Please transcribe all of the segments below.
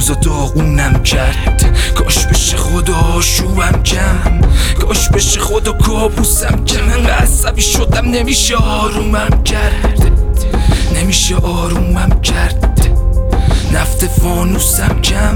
روزا داغونم کرد. کاش بشه خدا شوم کم، کاش بشه خدا کابوسم کم. انقدر عصبی شدم نمیشه آرومم کرد، نمیشه آرومم کرد. نفت فانوسم کم،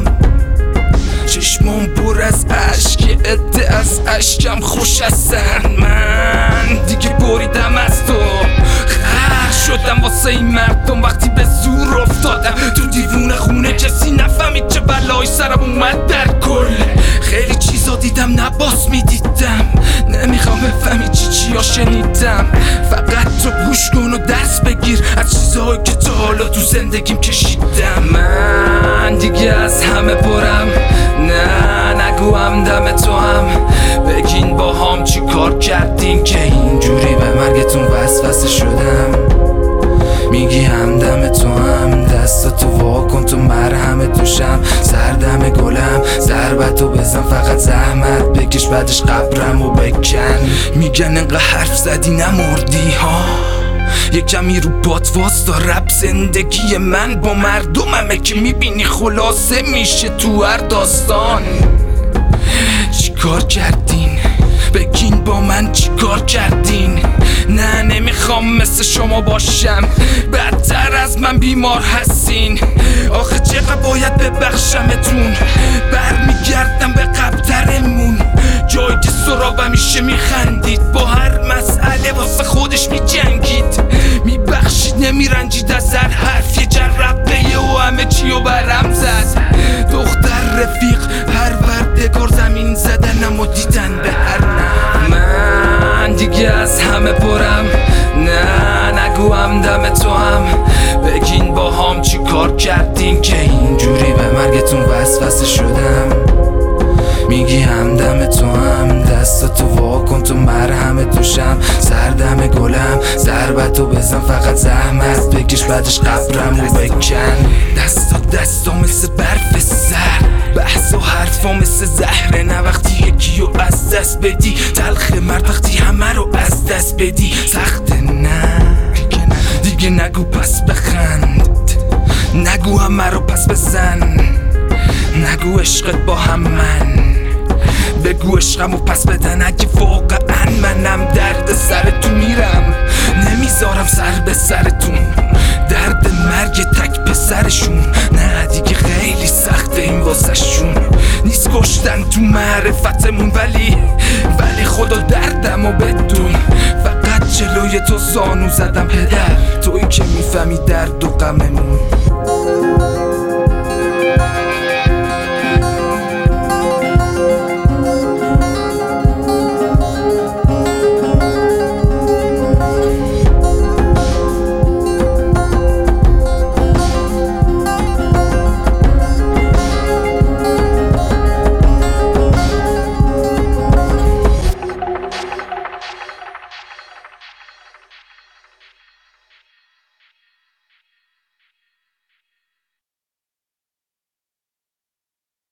چشمام پر از عشق، عده از عشقم خوش هستن. من دیگه بریدم از تو، خر شدم واسه این مردم. وقتی به زور افتادم تو دیوونه خونه، کسی نفهمید چه بلایی سرم اومد در کل. خیلی چیزا دیدم نباس میدیدم، نمیخوام بفهمی چیا شنیدم. فقط تو گوش کن و دست بگیر از چیزهایی که تا حالا تو زندگیم کشیدم. من دیگه از همه پرم، نه نگو همدم تو هم. بگین با هم چی کار کردین که اینجوری به مرگتون وسوسه شدم. میگی همدم تو هم، دستاتو وا کن تو مرهم دوشم. سردم گلم ضربتو بزن، فقط زحمت بکش بعدش قبرم و بکن. میگن انقدر حرف زدی نمردی ها، یک کمی رو پات واستا. رب زندگی من با مردممه که میبینی خلاصه میشه تو هر داستان. چی کار کردین؟ بگین با من چی کار کردین؟ نه نمیخوام مثل شما باشم، بدتر از من بیمار هستین. آخه چقدر باید ببخشمتون، برمیگردم به قبطرمون. جایی که سراب همیشه میخندید، با هر مسئله واسه خودش میجنگید. میبخشید نمیرنجید از هر حرف، یه جرقه و همه چیو برم زد. دختر رفیق هر وردگار زمین زدنم و دیدن به هر نه. من دیگه از همه پرم، نه نگو همدم تو هم. بگین با هم چی کار کردین که اینجوری به مرگتون وسوسه شدم. میگی همدم تو هم، دستاتو وا کن تو مرهم دوشم. سردم گلم ضربتو بزن، فقط زحمت بکش بعدش قبرم و بکن. دستا مثل برف سر، بحث و حرفا مثل زهره. نه وقتی یکیو از دست بدی، تلخ مرد وقتی همه رو از دست بدی. سخته نه دیگه نگو پس بخند، نگو همه رو پس بزن. نگو عشقت با هم من، بگو عشقم و پس بدن. اگه واقعا منم درد سرتون میرم، نمیذارم سر به سرتون. درد مرگ تک پسرشون، نه دیگه خیلی سخته این واسه شون. نیست کشتن تو معرفتمون، ولی خدا دردم و بدون. فقط جلوی تو زانو زدم پدر، تویی که میفهمی درد و غممون.